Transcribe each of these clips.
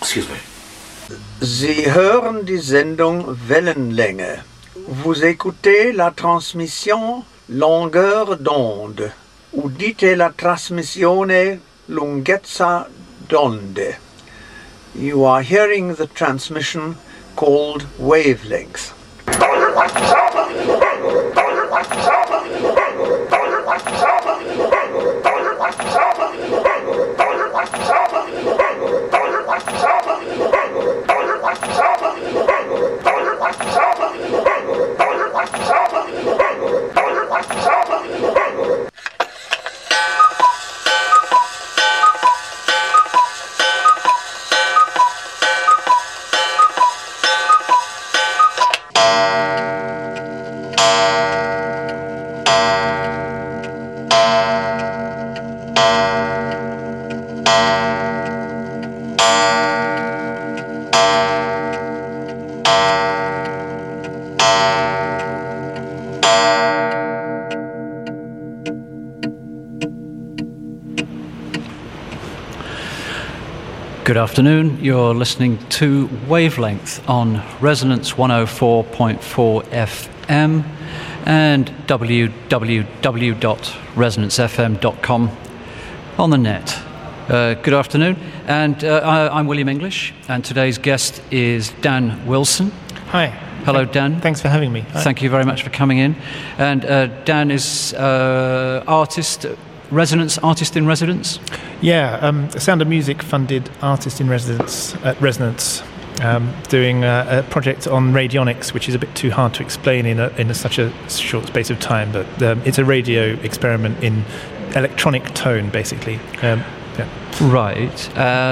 Excuse me. Sie hören die Sendung Wellenlänge. Vous écoutez la transmission longueur d'onde. Udite la trasmissione lunghezza d'onde. You are hearing the transmission called wavelength. Good afternoon, you're listening to Wavelength on Resonance 104.4 FM and www.resonancefm.com on the net. Good afternoon, and I'm William English, and today's guest is Dan Wilson. Hi. Hello, Dan. Thanks for having me. Hi. Thank you very much for coming in. And Dan is Resonance Artist in Residence? Yeah, Sound of Music funded Artist in Residence at Resonance, doing a project on radionics, which is a bit too hard to explain in such a short space of time, but it's a radio experiment in electronic tone, basically. Yeah. Right.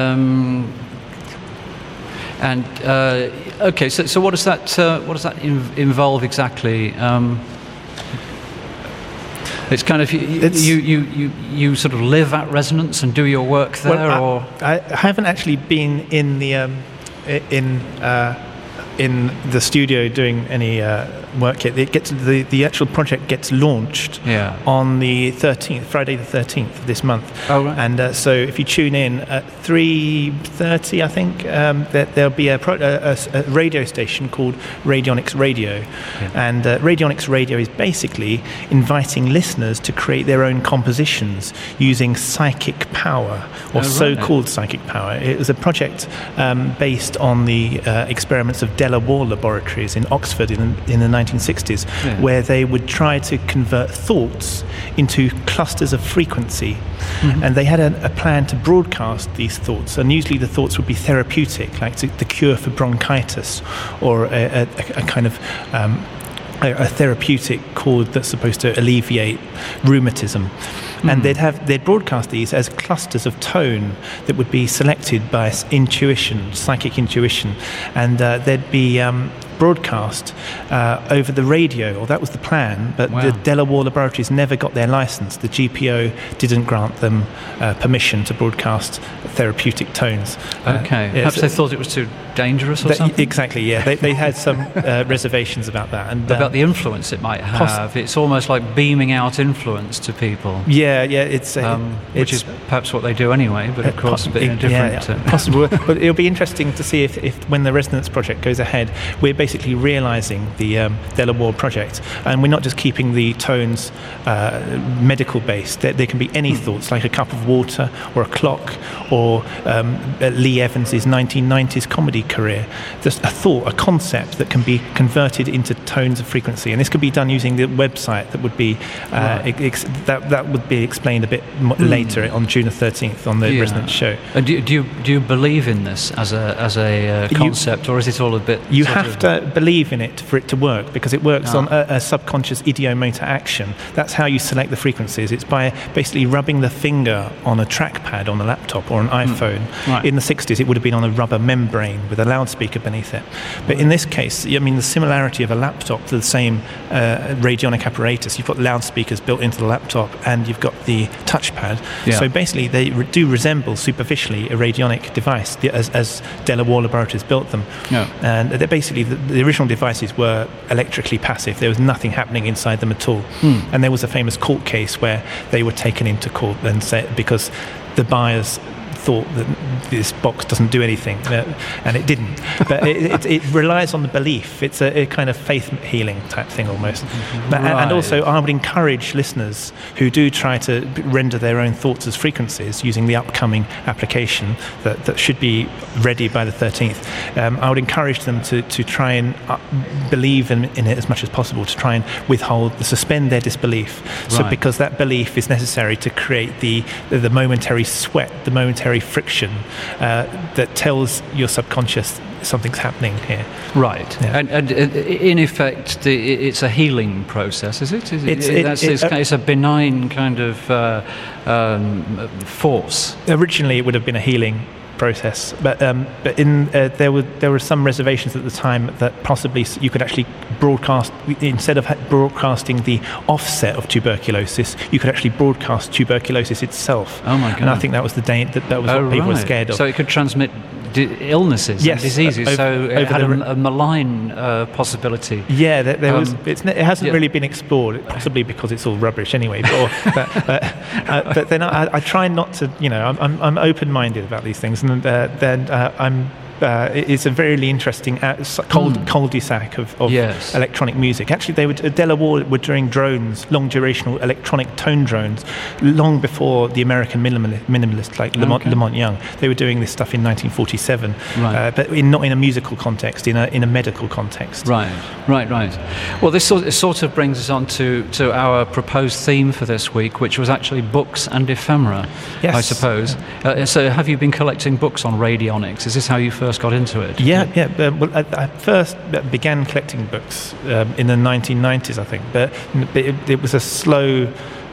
Okay. So what does that involve exactly? It's kind of you sort of live at Resonance and do your work there, well, I haven't actually been in the in the studio doing any work yet. The actual project gets launched on the 13th, Friday the 13th of this month. Oh, right. And so if you tune in at 3:30, I think there'll be a radio station called Radionics Radio, and Radionics Radio is basically inviting listeners to create their own compositions using psychic power, or so-called psychic power. It was a project based on the experiments of Delaware Laboratories in Oxford in the 1960s, where they would try to convert thoughts into clusters of frequency. Mm-hmm. And they had a plan to broadcast these thoughts, and usually the thoughts would be therapeutic, like the cure for bronchitis, or a kind of a therapeutic chord that's supposed to alleviate rheumatism. And they'd broadcast these as clusters of tone that would be selected by intuition, psychic intuition, and they'd be broadcast over the radio, or that was the plan, but the Delaware Laboratories never got their license. The GPO didn't grant them permission to broadcast therapeutic tones. Okay. Perhaps they thought it was too dangerous or something? Exactly, yeah. They had some reservations about that. And about the influence it might have. It's almost like beaming out influence to people. Yeah, it's which is perhaps what they do anyway, but of course a bit different. Yeah, possible. But it'll be interesting to see if when the Resonance project goes ahead, we're basically realising the Delaware project, and we're not just keeping the tones medical based. There can be any thoughts, like a cup of water or a clock, or Lee Evans' 1990s comedy career. Just a thought, a concept that can be converted into tones of frequency, and this could be done using the website that would be that would be explained a bit later on June the 13th on the Resonance show. Do you believe in this as a concept, or is it all a bit? You have to believe in it for it to work, because it works on a subconscious ideomotor action. That's how you select the frequencies. It's by basically rubbing the finger on a trackpad on a laptop or an iPhone. Right. In the 60s, it would have been on a rubber membrane with a loudspeaker beneath it. But in this case, I mean, the similarity of a laptop to the same radionic apparatus, you've got loudspeakers built into the laptop, and you've got the touchpad. Yeah. So basically, they do resemble superficially a radionic device, as Delaware Laboratories built them. Yeah. And they're basically, the original devices were electrically passive. There was nothing happening inside them at all. And there was a famous court case where they were taken into court and said, because the buyers thought that this box doesn't do anything, and it didn't. But it relies on the belief. It's a kind of faith healing type thing almost. And also, I would encourage listeners who do try to render their own thoughts as frequencies using the upcoming application that should be ready by the 13th. I would encourage them to try and believe in it as much as possible, to try and suspend their disbelief. So because that belief is necessary to create the momentary sweat, the momentary friction that tells your subconscious something's happening here. Right. Yeah. And in effect, it's a healing process, is it? It's a benign kind of force. Originally, it would have been a healing process, but there were some reservations at the time that possibly you could actually broadcast, instead of broadcasting the offset of tuberculosis, you could actually broadcast tuberculosis itself. Oh my God! And I think that was that was what people were scared of. So it could transmit illnesses, and diseases. So it had a malign possibility. Yeah, there was. It hasn't really been explored, possibly because it's all rubbish anyway. But then I try not to. I'm open-minded about these things, and then I'm. It's a very interesting cul-de-sac of electronic music. Actually, Della Ward were doing drones, long-durational electronic tone drones, long before the American minimalists like Lamont Young. They were doing this stuff in 1947, but not in a musical context, in a medical context. Right. Well, this sort of brings us on to our proposed theme for this week, which was actually books and ephemera, I suppose. So have you been collecting books on radionics? Is this how you first got into it? Well, I first began collecting books in the 1990s, I think, but it was a slow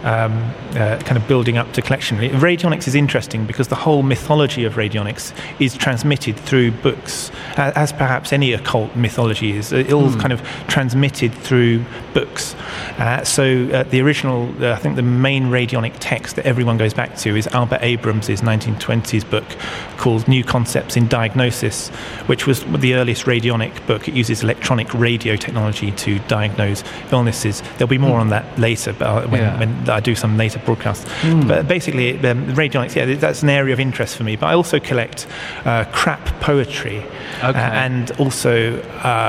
kind of building up to collection. Radionics is interesting because the whole mythology of radionics is transmitted through books, as perhaps any occult mythology is. It's all kind of transmitted through books. So the original, I think the main radionic text that everyone goes back to is Albert Abrams' 1920s book called New Concepts in Diagnosis, which was the earliest radionic book. It uses electronic radio technology to diagnose illnesses. There'll be more on that later, but when I do some later broadcasts. But basically, radionics, that's an area of interest for me. But I also collect crap poetry and also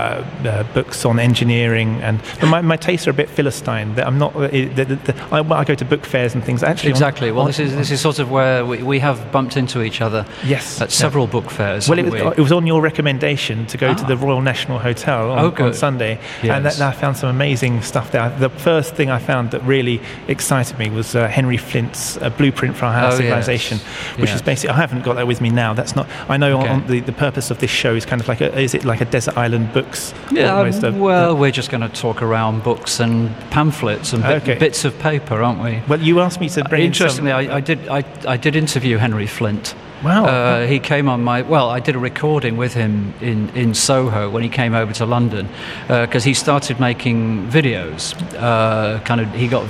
books on engineering. But my tastes are a bit Philistine. I'm not. I go to book fairs and things. Actually, exactly. This is sort of where we have bumped into each other. Yes, at several book fairs. Well, it was on your recommendation to go to the Royal National Hotel on Sunday, and I found some amazing stuff there. The first thing I found that really excited me was Henry Flint's Blueprint for Our Higher Civilization, which is basically, I haven't got that with me now. That's not. I know on the purpose of this show is kind of like is it like a Desert Island Books? Yeah. We're just going to talk around books and pamphlets and bits of paper, aren't we? Well, you asked me to bring. Interestingly, I did interview Henry Flint. Wow. He came on I did a recording with him in Soho when he came over to London, because he started making videos. He got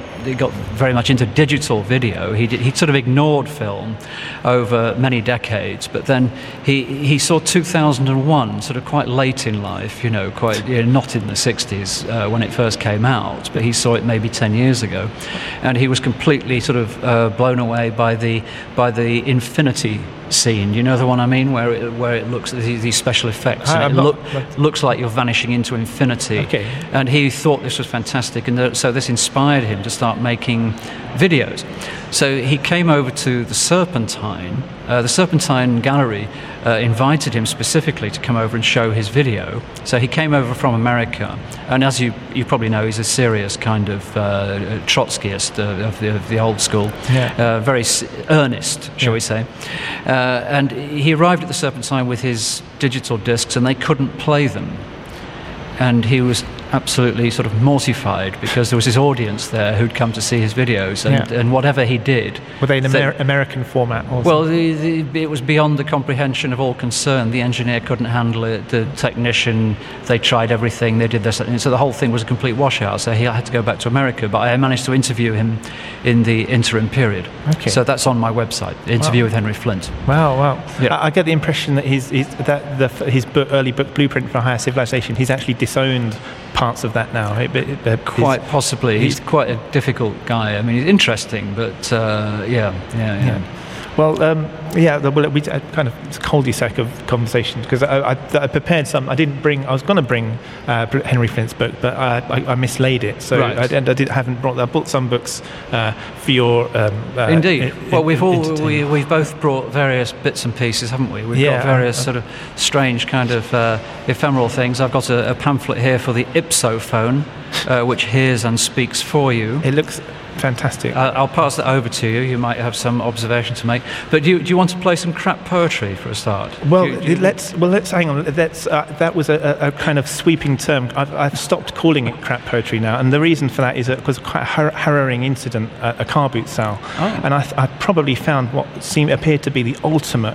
very much into digital video. He sort of ignored film over many decades, but then he saw 2001 sort of quite late in life, not in the 60s when it first came out, but he saw it maybe 10 years ago, and he was completely sort of blown away by the infinity scene. You know the one I mean, where it looks these special effects, and looks like you're vanishing into infinity. Okay. And he thought this was fantastic, and so this inspired him to start making videos. So he came over to the Serpentine. The Serpentine Gallery invited him specifically to come over and show his video. So he came over from America, and as you probably know, he's a serious kind of Trotskyist of the old school, very earnest, shall we say. And he arrived at the Serpentine with his digital discs, and they couldn't play them. And he was absolutely sort of mortified because there was this audience there who'd come to see his videos, and whatever he did... Were they in American format? Well, it was beyond the comprehension of all concerned. The engineer couldn't handle it, the technician, they tried everything, they did this, and so the whole thing was a complete washout, so he had to go back to America, but I managed to interview him in the interim period. Okay. So that's on my website, Interview with Henry Flint. Wow. Yeah. I get the impression that his early book, Blueprint for a Higher Civilization, he's actually disowned parts of that now. Quite possibly. He's quite a difficult guy. I mean, he's interesting, but yeah. Well, we kind of it's a cul-de-sac of conversation because I prepared some. I was going to bring Henry Flint's book, but I mislaid it. So right. I haven't brought that. I bought some books for your. Indeed. We've both brought various bits and pieces, haven't we? We've got various sort of strange kind of ephemeral things. I've got a pamphlet here for the Ipsophone, which hears and speaks for you. It looks fantastic. I'll pass that over to you. You might have some observation to make. But do you want to play some crap poetry for a start? Well, let's hang on. That was a kind of sweeping term. I've stopped calling it crap poetry now, and the reason for that is because quite a harrowing incident at a car boot sale, and I probably found what appeared to be the ultimate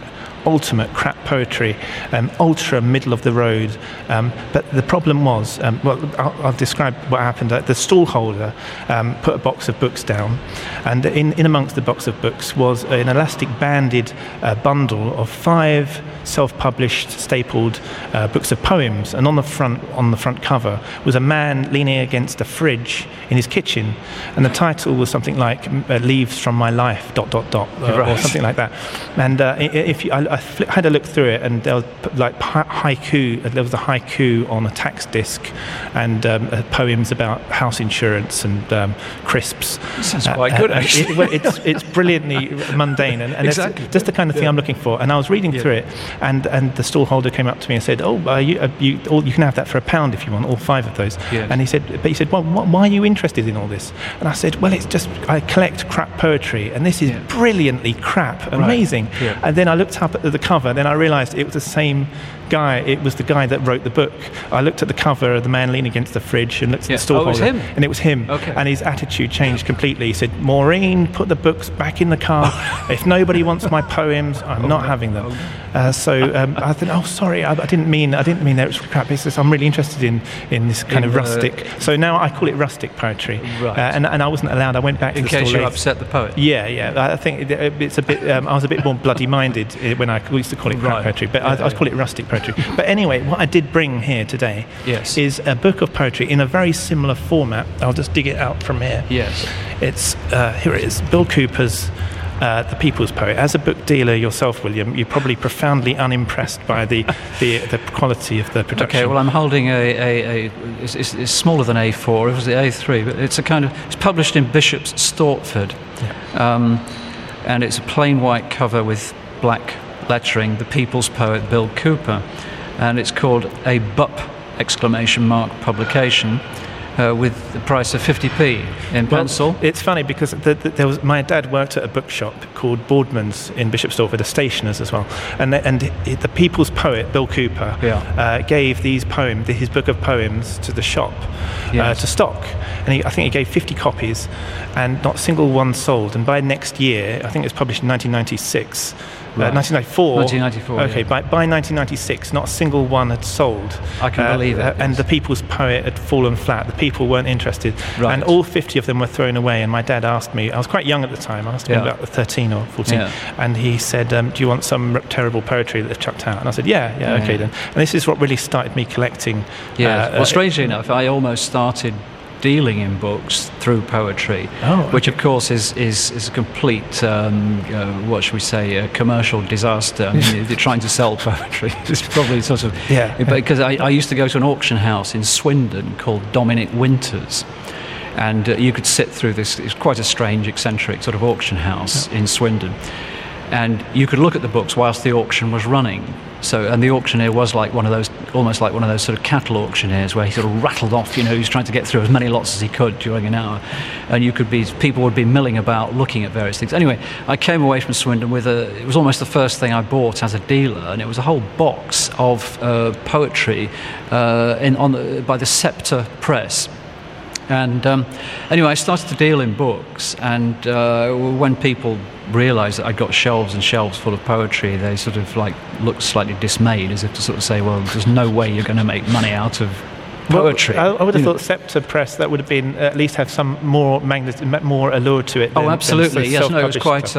crap poetry, ultra middle of the road. But the problem was, I'll describe what happened. The stallholder put a box of books down, and in amongst the box of books was an elastic banded bundle of 5 self-published stapled books of poems, and on the front cover was a man leaning against a fridge in his kitchen, and the title was something like "Leaves from My Life ... or something like that. And I had a look through it, and there was like haiku. There was a haiku on a tax disc, and poems about house insurance and crisps. Sounds quite good, actually. It's brilliantly mundane, and exactly. It's just the kind of thing I'm looking for. And I was reading through it, and the stallholder came up to me and said, you can have that for £1 if you want, all 5 of those. Yes. And he said, well, why are you interested in all this? And I said, well, it's just I collect crap poetry, and this is brilliantly crap, amazing. Right. Yeah. And then I looked up at the cover, then I realised it was the same guy. It was the guy that wrote the book. I looked at the cover of the man leaning against the fridge and looked at the stallholder. It was him? And it was him. Okay. And his attitude changed completely. He said, Maureen, put the books back in the car. If nobody wants my poems, I'm not having them. So I thought, sorry, I didn't mean that it was crap. It's just, I'm really interested in this kind of rustic. So now I call it rustic poetry. Right. And I wasn't allowed. I went back to the store. In case you upset the poet. Yeah. I think it's a bit. I was a bit more bloody-minded when I used to call it crap poetry, but I call it rustic poetry. But anyway, what I did bring here today is a book of poetry in a very similar format. I'll just dig it out from here. Yes. It's here it is. Bill Cooper's The People's Poet. As a book dealer yourself, William, you're probably profoundly unimpressed by the quality of the production. Okay, well, I'm holding it's smaller than A4. It was the A3, but it's published in Bishop's Stortford, and it's a plain white cover with black lettering. The People's Poet, Bill Cooper, and it's called a BUP ! Publication. With the price of 50p in pencil. It's funny because my dad worked at a bookshop called Boardman's in Bishop Stortford, a stationer's as well, and the People's Poet, Bill Cooper, gave his book of poems to the shop to stock, and I think he gave 50 copies, and not a single one sold. And by next year, I think it was published in 1996. Right. 1994. Okay, by 1996, not a single one had sold. I can believe it. And the People's Poet had fallen flat. The people weren't interested, and all 50 of them were thrown away. And my dad asked me. I was quite young at the time. I must have been about 13 or 14. And he said, "Do you want some terrible poetry that they've chucked out?" And I said, "Yeah, okay then." And this is what really started me collecting. Yeah. Well, strangely enough, I almost started dealing in books through poetry, which of course is a complete what should we say, a commercial disaster. I mean, you're trying to sell poetry. It's probably sort of because I used to go to an auction house in Swindon called Dominic Winters, and you could sit through this. It's quite a strange, eccentric sort of auction house in Swindon, and you could look at the books whilst the auction was running. So, and the auctioneer was almost like one of those sort of cattle auctioneers where he sort of rattled off, he was trying to get through as many lots as he could during an hour, and people would be milling about looking at various things. Anyway, I came away from Swindon with it was almost the first thing I bought as a dealer, and it was a whole box of poetry by the Scepter Press. And anyway, I started to deal in books, and when people realised that I'd got shelves and shelves full of poetry, they sort of looked slightly dismayed, as if to sort of say, well, there's no way you're going to make money out of poetry. Well, I would have thought Scepter Press, that would have been at least have some more allure to it. Absolutely. Yes, no, it was quite.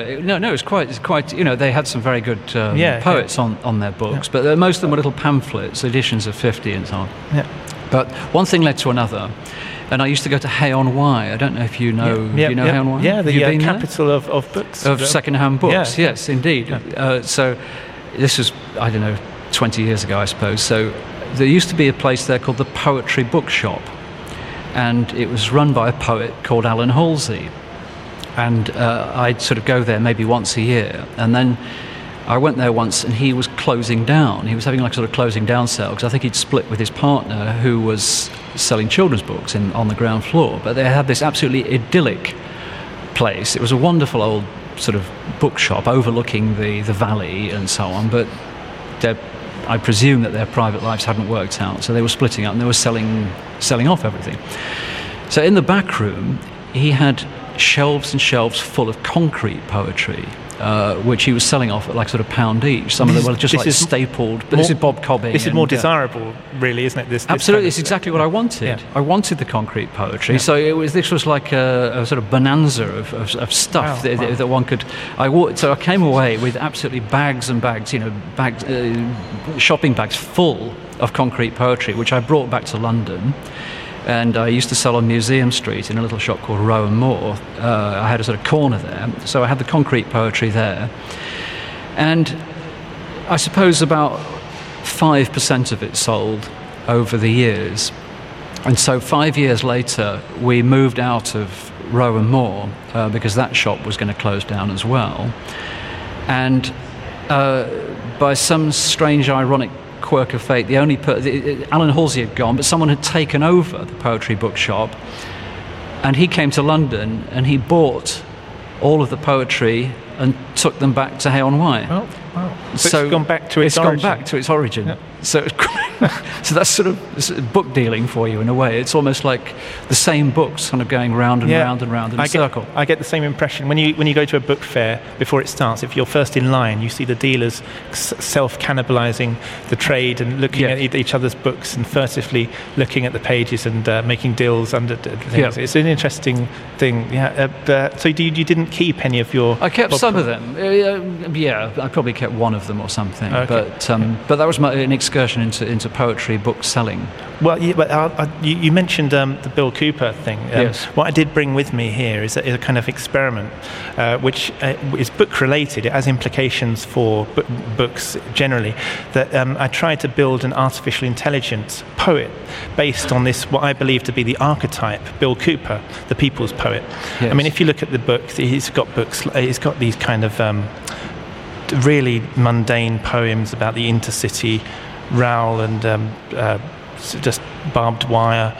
It's quite. They had some very good poets on their books, but most of them were little pamphlets, editions of 50 and so on. Yeah. But one thing led to another. And I used to go to Hay-on-Wye. I don't know if you know. Do you know Hay-on-Wye? Yeah, the capital of books. Of second-hand books, Yeah. yes, indeed. Yeah. So this was, 20 years ago, I suppose. So there used to be a place there called the Poetry Bookshop. And it was run by a poet called Alan Halsey. And I'd sort of go there maybe once a year. And then I went there once and he was closing down. He was having like a sort of closing down sale because I think he'd split with his partner who was selling children's books on the ground floor. But they had this absolutely idyllic place. It was a wonderful old sort of bookshop overlooking the valley and so on. But I presume that their private lives hadn't worked out. So they were splitting up and they were selling off everything. So in the back room, he had shelves and shelves full of concrete poetry. Which he was selling off at like sort of £1 each. Some of them were just like stapled. But this is Bob Cobbing. This is more desirable, really, isn't it? This absolutely, it's exactly what I wanted. Yeah. I wanted the concrete poetry. Yeah. So this was like a sort of bonanza of stuff that one could. So I came away with absolutely bags and bags, shopping bags full of concrete poetry, which I brought back to London. And I used to sell on Museum Street in a little shop called Rowan Moore. I had a sort of corner there, so I had the concrete poetry there. And I suppose about 5% of it sold over the years. And so 5 years later, we moved out of Rowan Moore because that shop was going to close down as well. And by some strange, ironic quirk of fate, Alan Halsey had gone, but someone had taken over the Poetry Bookshop, and he came to London and he bought all of the poetry and took them back to Hay-on-Wye. Wow. So it's gone back to its origin. It's gone back to its origin. Yeah. So that's sort of book dealing for you in a way. It's almost like the same books kind of going round and round and round in a circle. I get the same impression when you go to a book fair before it starts. If you're first in line, you see the dealers self-cannibalising the trade and looking at each other's books and furtively looking at the pages and making deals under things. Yeah. It's an interesting thing. Yeah. So you didn't keep any of your? I kept some of them. I probably kept one of them or something. Okay. But that was an excursion into poetry book selling. Well, you mentioned the Bill Cooper thing. Yes. What I did bring with me here is a kind of experiment, which is book related. It has implications for books generally. That I tried to build an artificial intelligence poet based on this, what I believe to be the archetype, Bill Cooper, the people's poet. Yes. I mean, if you look at the book, he's got these kind of really mundane poems about the intercity, Raoul and just barbed wire,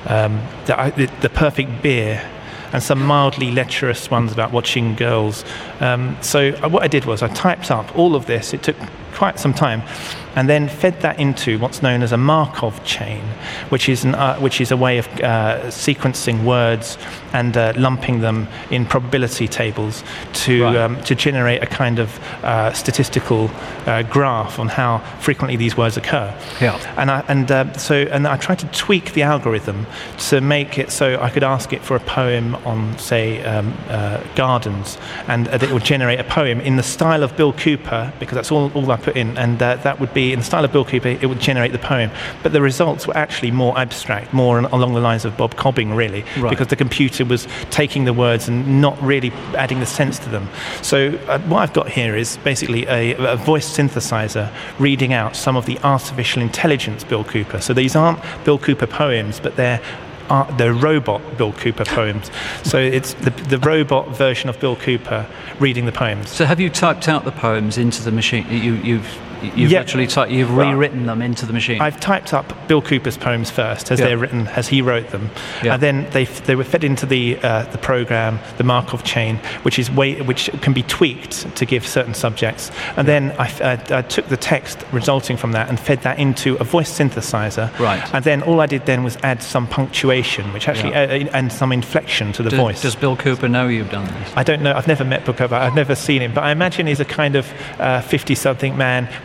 the perfect beer, and some mildly lecherous ones about watching girls. So what I did was I typed up all of this. It took quite some time, and then fed that into what's known as a Markov chain, which is a way of sequencing words and lumping them in probability tables to generate a kind of statistical graph on how frequently these words occur. Yeah. And I tried to tweak the algorithm to make it so I could ask it for a poem on, say, gardens, and it would generate a poem in the style of Bill Cooper, because that's all I put in, and that would be in the style of Bill Cooper. It would generate the poem, but the results were actually more abstract, more along the lines of Bob Cobbing, really, because the computer was taking the words and not really adding the sense to them. So what I've got here is basically a voice synthesizer reading out some of the artificial intelligence Bill Cooper. So these aren't Bill Cooper poems, but they're robot Bill Cooper poems. So it's the robot version of Bill Cooper reading the poems. So have you typed out the poems into the machine? You've literally rewritten them into the machine. I've typed up Bill Cooper's poems first, as they're written, as he wrote them, and then they were fed into the program, the Markov chain, which can be tweaked to give certain subjects. And then I took the text resulting from that and fed that into a voice synthesizer. Right. And then all I did then was add some punctuation, which actually and some inflection to the voice. Does Bill Cooper know you've done this? I don't know. I've never met Bill Cooper. I've never seen him, but I imagine he's a kind of 50-something man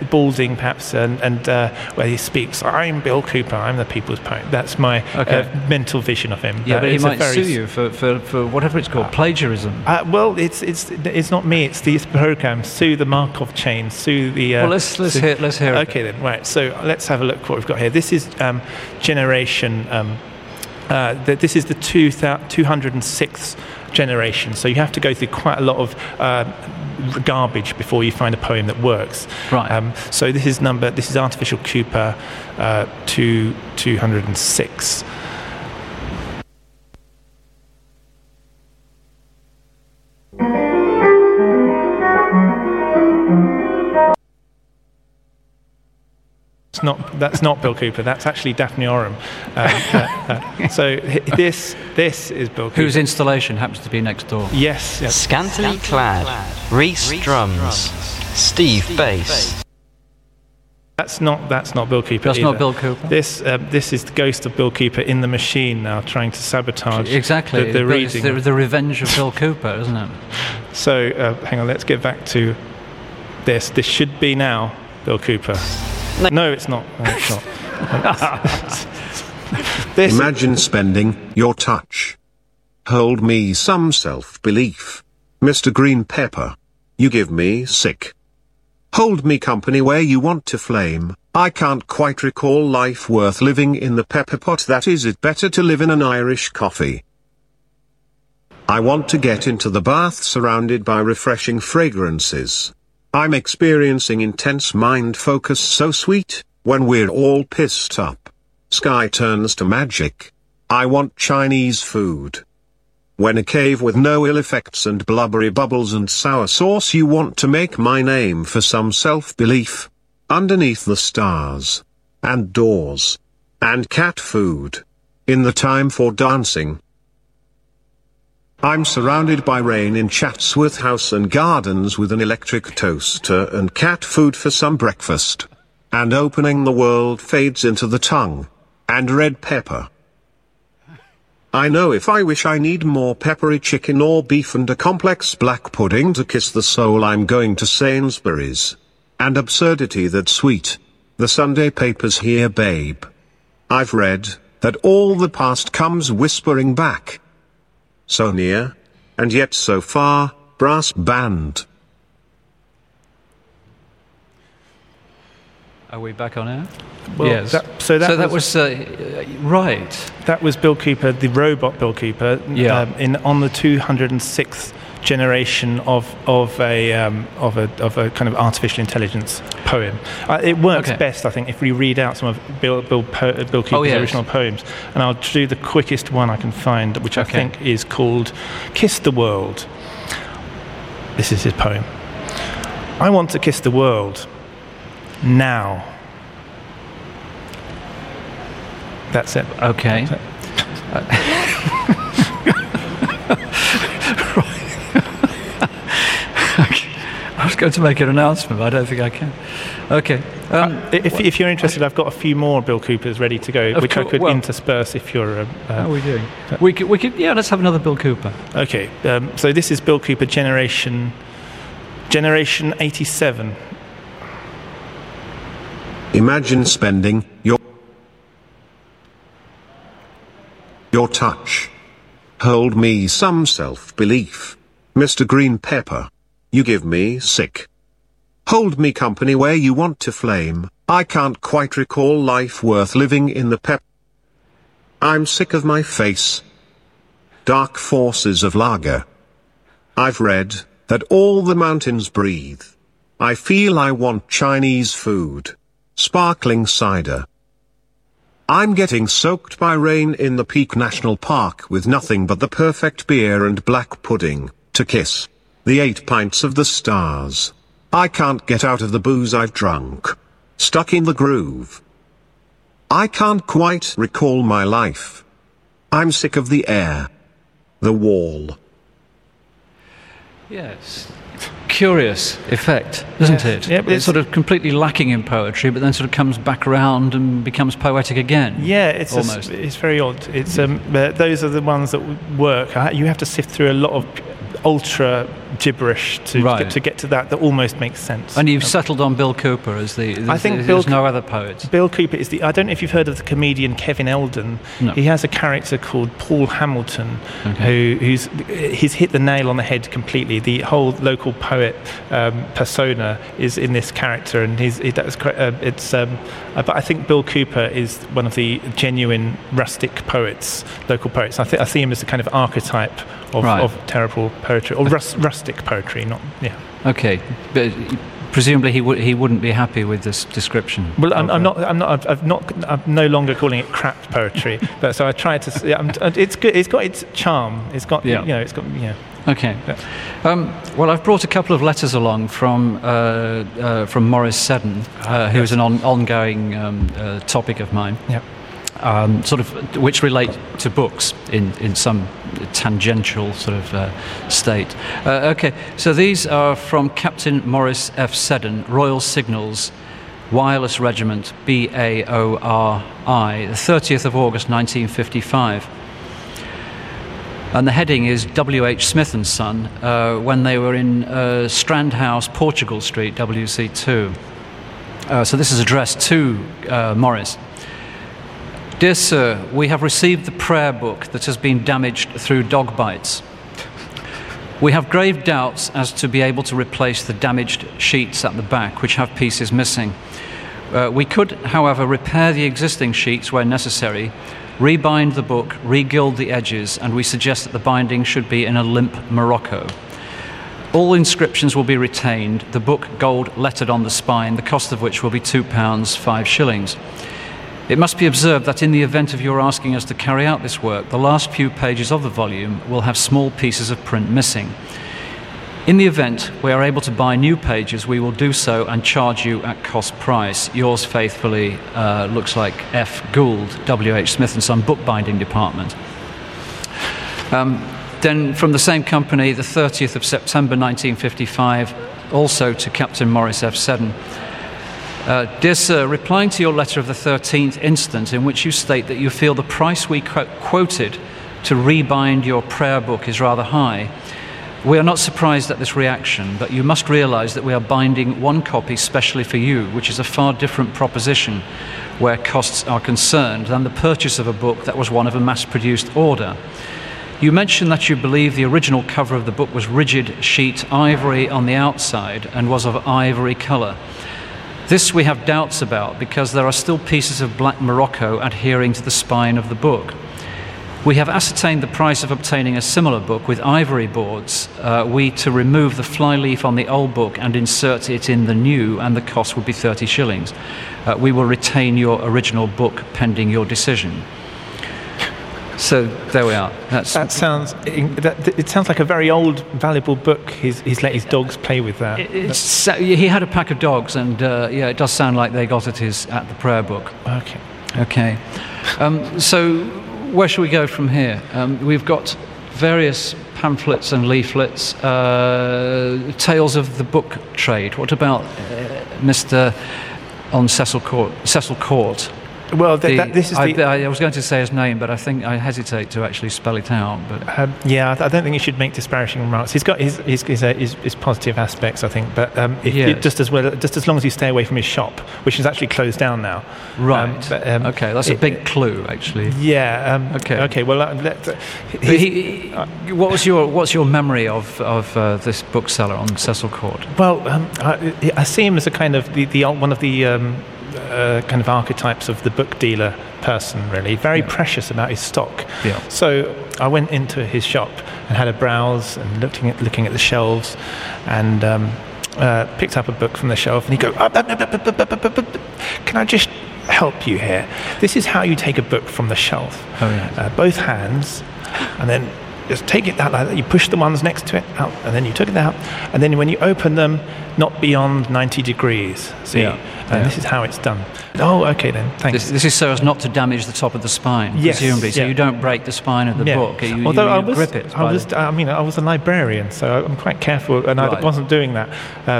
balding perhaps, and where he speaks, "I'm Bill Cooper, I'm the people's poet." That's my mental vision of him. Yeah, but he might sue you for whatever it's called, plagiarism. Well, it's not me. It's these programs. Sue the Markov chain. Sue the. Well, let's hear it. Okay then, right. So let's have a look what we've got here. This is generation. This is the 206th generation. So you have to go through quite a lot of garbage before you find a poem that works. Right. So this is Artificial Cooper 206. That's not Bill Cooper. That's actually Daphne Oram. So this is Bill Cooper. Whose installation happens to be next door. Yes. Yep. Scantily clad, Reese drums, Steve bass. That's not Bill Cooper. That's either. not Bill Cooper. This is the ghost of Bill Cooper in the machine now, trying to sabotage exactly the reading. It's the revenge of Bill Cooper, isn't it? So hang on, let's get back to this. This should be now Bill Cooper. No, it's not. No, it's not. Imagine spending your touch. Hold me some self-belief. Mr. Green Pepper. You give me sick. Hold me company where you want to flame. I can't quite recall life worth living in the pepper pot. That is it better to live in an Irish coffee. I want to get into the bath surrounded by refreshing fragrances. I'm experiencing intense mind focus so sweet, when we're all pissed up. Sky turns to magic. I want Chinese food. When a cave with no ill effects and blubbery bubbles and sour sauce, you want to make my name for some self-belief. Underneath the stars. And doors. And cat food. In the time for dancing. I'm surrounded by rain in Chatsworth House and Gardens with an electric toaster and cat food for some breakfast. And opening the world fades into the tongue. And red pepper. I know if I wish I need more peppery chicken or beef and a complex black pudding to kiss the soul, I'm going to Sainsbury's. And absurdity that's sweet. The Sunday papers here, babe. I've read that all the past comes whispering back. So near, and yet so far, brass band. Are we back on air? Well, yes. That was right. That was Bill Cooper, the robot Bill Cooper, on the 206th generation of a kind of artificial intelligence poem. It works best, I think, if we read out some of Bill Cooper's original poems. And I'll do the quickest one I can find, which I think is called "Kiss the World." This is his poem. I want to kiss the world now. That's it. Okay. That's I was going to make an announcement, but I don't think I can. Okay. If you're interested, I've got a few more Bill Coopers ready to go, which I could intersperse if you're... how are we doing? We could, let's have another Bill Cooper. Okay. So this is Bill Cooper Generation 87. Imagine spending your touch. Hold me some self-belief. Mr. Green Pepper. You give me sick. Hold me company where you want to flame. I can't quite recall life worth living in the pep. I'm sick of my face. Dark forces of lager. I've read that all the mountains breathe. I feel I want Chinese food. Sparkling cider. I'm getting soaked by rain in the Peak National Park with nothing but the perfect beer and black pudding to kiss. The 8 pints of the stars. I can't get out of the booze I've drunk. Stuck in the groove. I can't quite recall my life. I'm sick of the air. The wall. Yes. Curious effect, isn't it? Yeah, it's sort of completely lacking in poetry, but then sort of comes back around and becomes poetic again. Yeah, it's almost. It's very odd. It's those are the ones that work. You have to sift through a lot of ultra gibberish to get to that almost makes sense. And you've settled on Bill Cooper as I think there's no other poet. Bill Cooper is I don't know if you've heard of the comedian Kevin Eldon. No. He has a character called Paul Hamilton, he's hit the nail on the head completely. The whole local poet persona is in this character, and but I think Bill Cooper is one of the genuine rustic poets, local poets. I see him as a kind of archetype of terrible poetry, or rustic poetry. Okay, but presumably he wouldn't be happy with this description. Well, I'm no longer calling it crap poetry, but so I try to. It's good. It's got its charm. It's got It's got. Okay. Well, I've brought a couple of letters along from Maurice Seddon, who is an ongoing topic of mine. Yep. Which relate to books in some tangential sort of state. Okay, so these are from Captain Maurice F. Seddon, Royal Signals, Wireless Regiment, BAORI, the 30th of August 1955. And the heading is W.H. Smith and Son, when they were in Strand House, Portugal Street, WC2. So this is addressed to Maurice. Dear Sir, we have received the prayer book that has been damaged through dog bites. We have grave doubts as to be able to replace the damaged sheets at the back, which have pieces missing. We could, however, repair the existing sheets where necessary, rebind the book, regild the edges, and we suggest that the binding should be in a limp morocco. All inscriptions will be retained, the book gold lettered on the spine, the cost of which will be £2, 5 shillings. It must be observed that in the event of your asking us to carry out this work, the last few pages of the volume will have small pieces of print missing. In the event we are able to buy new pages, we will do so and charge you at cost price. Yours faithfully, looks like F. Gould, W.H. Smith and Son, Bookbinding Department. Then from the same company, the 30th of September 1955, also to Captain Maurice F. Seddon. Dear Sir, replying to your letter of the 13th instant, in which you state that you feel the price we quoted to rebind your prayer book is rather high, we are not surprised at this reaction, but you must realize that we are binding one copy specially for you, which is a far different proposition where costs are concerned than the purchase of a book that was one of a mass-produced order. You mentioned that you believe the original cover of the book was rigid sheet ivory on the outside and was of ivory color. This we have doubts about because there are still pieces of black morocco adhering to the spine of the book. We have ascertained the price of obtaining a similar book with ivory boards, to remove the flyleaf on the old book and insert it in the new, and the cost would be 30 shillings. We will retain your original book pending your decision. So there we are. It sounds like a very old, valuable book. He's let his dogs play with that. He had a pack of dogs, and it does sound like they got at the prayer book. Okay. So where shall we go from here? We've got various pamphlets and leaflets, tales of the book trade. What about Mr. on Cecil Court? Well, this is I was going to say his name, but I think I hesitate to actually spell it out. But I don't think you should make disparaging remarks. He's got his positive aspects, I think, but just as long as you stay away from his shop, which is actually closed down now. Right. Okay, that's a big clue, actually. Yeah. Okay. Well, what's your memory of this bookseller on Cecil Court? Well, I see him as a kind of one of the kind of archetypes of the book dealer person, really. Very precious about his stock. Yeah. So I went into his shop and had a browse and looking at the shelves, and picked up a book from the shelf, and he'd go, can I just help you here? This is how you take a book from the shelf. Oh, yeah. Both hands, and then just take it out like that. You push the ones next to it out, and then you took it out, and then when you open them, not beyond 90 degrees. See? And this is how it's done. Oh, okay then, thanks. This is so as not to damage the top of the spine, yes, presumably, so you don't break the spine of the book. Although I grip it. I was a librarian, so I'm quite careful, and I wasn't doing that.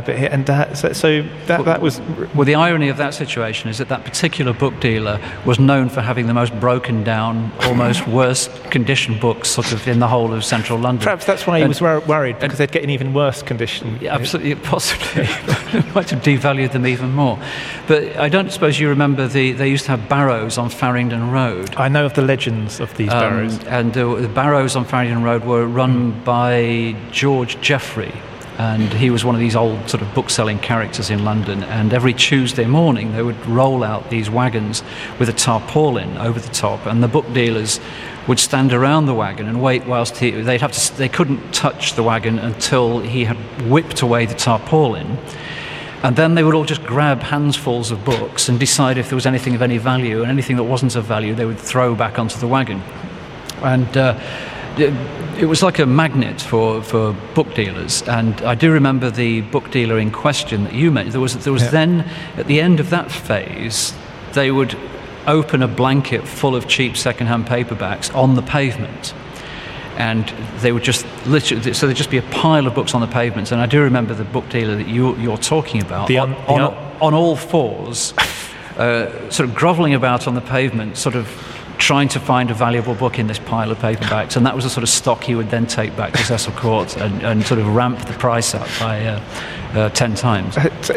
That was... Well, the irony of that situation is that particular book dealer was known for having the most broken down, almost worst condition books sort of in the whole whole of central London. Perhaps that's why he was worried, because they'd get an even worse condition. Yeah, absolutely, possibly. Might have devalued them even more. But I don't suppose you remember they used to have barrows on Farringdon Road. I know of the legends of these barrows. And the barrows on Farringdon Road were run by George Jeffrey. And he was one of these old sort of book-selling characters in London. And every Tuesday morning, they would roll out these wagons with a tarpaulin over the top, and the book dealers would stand around the wagon and wait whilst they couldn't touch the wagon until he had whipped away the tarpaulin. And then they would all just grab handfuls of books and decide if there was anything of any value, and anything that wasn't of value they would throw back onto the wagon. And it was like a magnet for book dealers. And I do remember the book dealer in question that you mentioned. There was then, at the end of that phase, they would open a blanket full of cheap second-hand paperbacks on the pavement. And they would just literally, so there'd just be a pile of books on the pavements. And I do remember the book dealer that you're talking about, on all fours, sort of grovelling about on the pavement, sort of trying to find a valuable book in this pile of paperbacks, and that was the sort of stock he would then take back to Cecil Court and sort of ramp the price up by 10 times.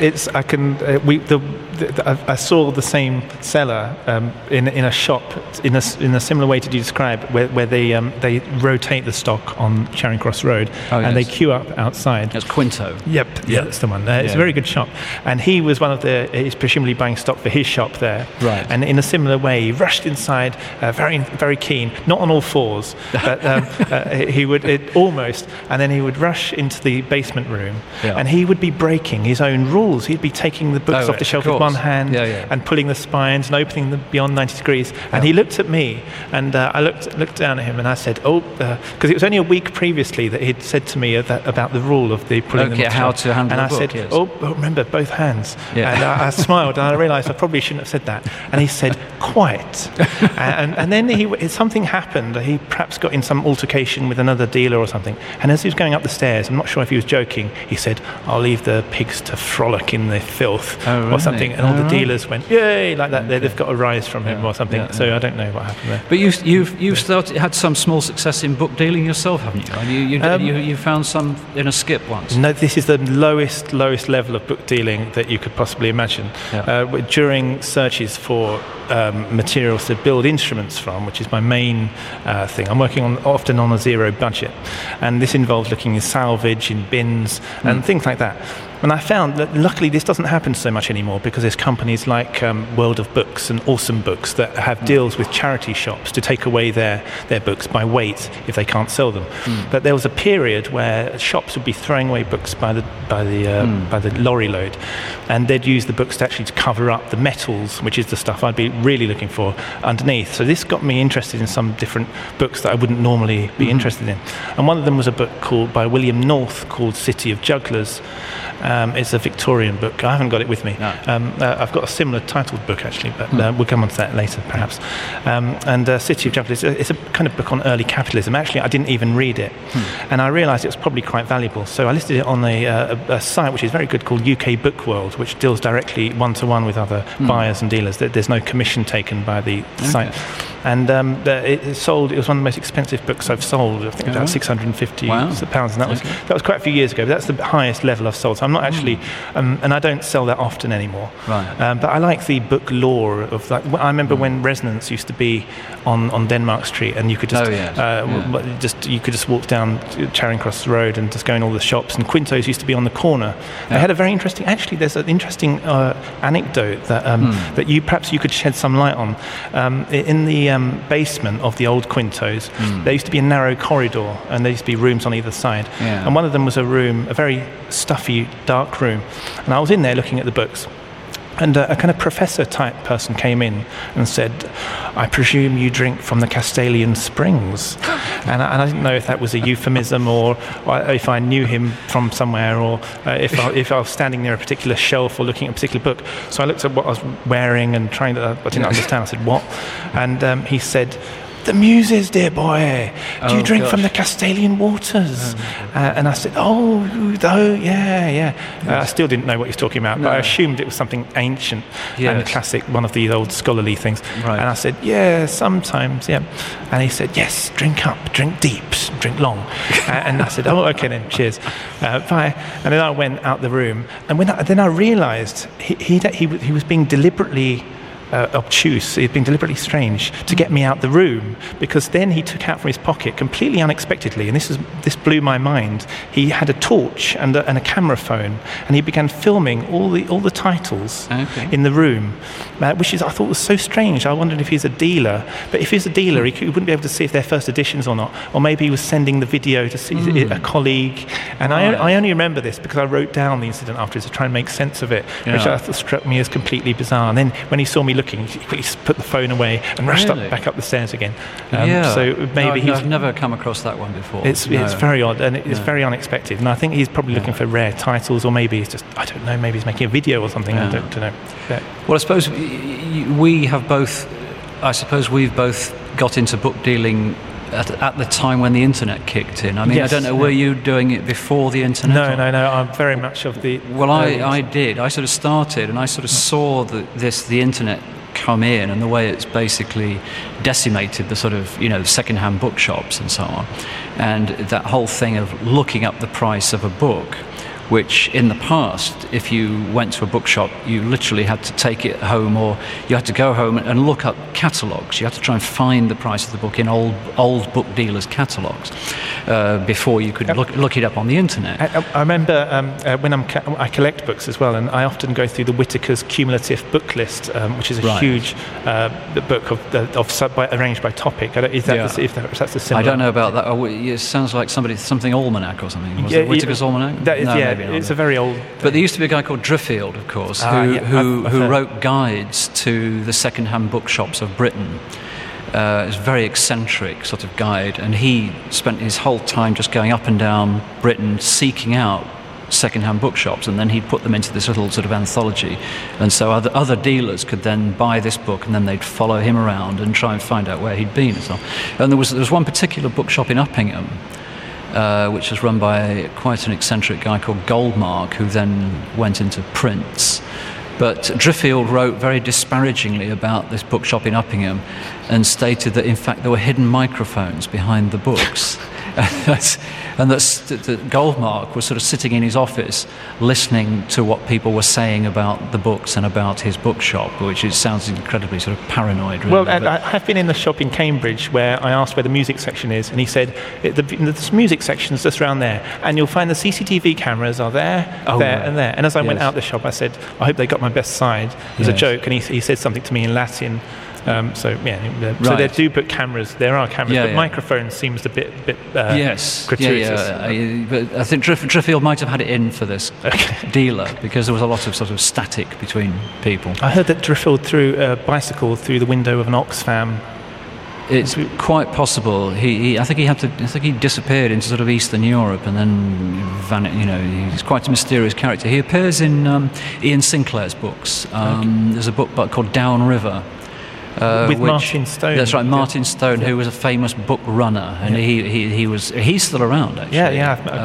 I saw the same seller in a shop in a similar way to you describe, where they rotate the stock on Charing Cross Road, and they queue up outside. That's Quinto. Yep, that's the one. It's a very good shop, and he was he's presumably buying stock for his shop there. Right. And in a similar way, he rushed inside, very very keen, not on all fours, but he would almost, and then he would rush into the basement room, and he would be breaking his own rules. He'd be taking the books off the shelf with one hand and pulling the spines and opening them beyond 90 degrees. And he looked at me, and I looked down at him, and I said, because it was only a week previously that he'd said to me about the rule of the pulling them. How to handle the book. And I said, remember, both hands. Yeah. And I smiled, and I realised I probably shouldn't have said that. And he said, quite. and then something happened. He perhaps got in some altercation with another dealer or something. And as he was going up the stairs, I'm not sure if he was joking, he said, I'll leave the pigs to frolic in the filth or something. And all the dealers went, yay, like that. They've got a rise from him or something. So I don't know what happened there. But you've had some small success in book dealing yourself, haven't you? You found some in a skip once. No, this is the lowest level of book dealing that you could possibly imagine. During searches for materials to build instruments from, which is my main thing, I'm working often on a zero budget, and this involves looking in salvage, in bins, and things like that. And I found that luckily this doesn't happen so much anymore, because there's companies like World of Books and Awesome Books that have deals with charity shops to take away their books by weight if they can't sell them. But there was a period where shops would be throwing away books by the lorry load, and they'd use the books to actually cover up the metals, which is the stuff I'd be really looking for underneath. So this got me interested in some different books that I wouldn't normally be interested in. And one of them was a book by William North called City of Jugglers. It's a Victorian book. I haven't got it with me. No. I've got a similar titled book actually, but we'll come on to that later perhaps. And City of Jugglers, it's a kind of book on early capitalism. Actually, I didn't even read it, and I realised it was probably quite valuable. So I listed it on a site which is very good called UK Book World, which deals directly one-to-one with other buyers and dealers. There's no commission taken by the site. And it sold. It was one of the most expensive books I've sold. I think about £650, and that was quite a few years ago. But that's the highest level I've sold. So I'm not actually, and I don't sell that often anymore. Right. But I like the book lore of like. I remember when Resonance used to be on Denmark Street, and you could just you could just walk down Charing Cross Road and just go in all the shops. And Quinto's used to be on the corner. They had a very interesting. Actually, there's an interesting anecdote that you could shed some light on. In the basement of the old Quinto's, there used to be a narrow corridor, and there used to be rooms on either side. Yeah. And one of them was a very stuffy, dark room. And I was in there looking at the books. And a kind of professor-type person came in and said, I presume you drink from the Castalian Springs. And I didn't know if that was a euphemism or if I knew him from somewhere, or if I was standing near a particular shelf or looking at a particular book. So I looked at what I was wearing and I didn't understand. I said, what? And he said, the Muses, dear boy. Do you drink from the gosh. Castalian waters? And I said, yeah. I still didn't know what he was talking about, but I assumed it was something ancient and classic, one of these old scholarly things. Right. And I said, yeah, sometimes, yeah. And he said, yes, drink up, drink deep, drink long. And I said, oh, okay then, cheers, bye. And then I went out the room, and then I realised he was being deliberately obtuse. He'd been deliberately strange to get me out the room, because then he took out from his pocket, completely unexpectedly, and this blew my mind. He had a torch and a camera phone, and he began filming all the titles in the room, which I thought was so strange. I wondered if he's a dealer, but if he's a dealer, he wouldn't be able to see if they're first editions or not, or maybe he was sending the video to see a colleague. And I only remember this because I wrote down the incident afterwards to try and make sense of it, which I thought struck me as completely bizarre. And then when he saw me looking, he quickly put the phone away and rushed back up the stairs again. So maybe I've never come across that one before. It's very odd, and it's very unexpected. And I think he's probably looking for rare titles, or maybe it's just, I don't know, maybe he's making a video or something. I don't know. Yeah. Well, I suppose we've both got into book dealing at the time when the internet kicked in. I mean, I don't know, were you doing it before the internet? No, I'm very much of the... Well, I did. I sort of started, and I sort of saw the internet come in, and the way it's basically decimated the sort of, second-hand bookshops and so on. And that whole thing of looking up the price of a book, which in the past, if you went to a bookshop, you literally had to take it home, or you had to go home and look up catalogues. You had to try and find the price of the book in old book dealers' catalogues before you could look it up on the internet. I remember when I collect books as well, and I often go through the Whitaker's Cumulative Book List, which is a huge book arranged by topic. If that's a similar... I don't know about that. It sounds like something Almanac or something. Was it Whitaker's Almanac? It's a very old... But there used to be a guy called Driffield, of course, who wrote guides to the second-hand bookshops of Britain. It was a very eccentric sort of guide, and he spent his whole time just going up and down Britain seeking out second-hand bookshops, and then he'd put them into this little sort of anthology, and so other dealers could then buy this book, and then they'd follow him around and try and find out where he'd been and so on. And there was one particular bookshop in Uppingham, which was run by quite an eccentric guy called Goldmark, who then went into prints. But Driffield wrote very disparagingly about this bookshop in Uppingham, and stated that in fact there were hidden microphones behind the books. And that Goldmark was sort of sitting in his office listening to what people were saying about the books and about his bookshop, which sounds incredibly sort of paranoid. Really. Well, I have been in the shop in Cambridge where I asked where the music section is, and he said, the music section's just around there, and you'll find the CCTV cameras are there, and there. And as I went out the shop, I said, I hope they got my best side, as a joke, and he said something to me in Latin. So they do put cameras. There are cameras, but microphones seems a bit gratuitous. But I think Driffield might have had it in for this dealer, because there was a lot of sort of static between people. I heard that Driffield threw a bicycle through the window of an Oxfam. It's quite possible. I think he disappeared into sort of Eastern Europe, and then he's quite a mysterious character. He appears in Ian Sinclair's books. There's a book called Down River. With Martin Stone. That's right, Martin Stone, who was a famous book runner, and he's still around actually.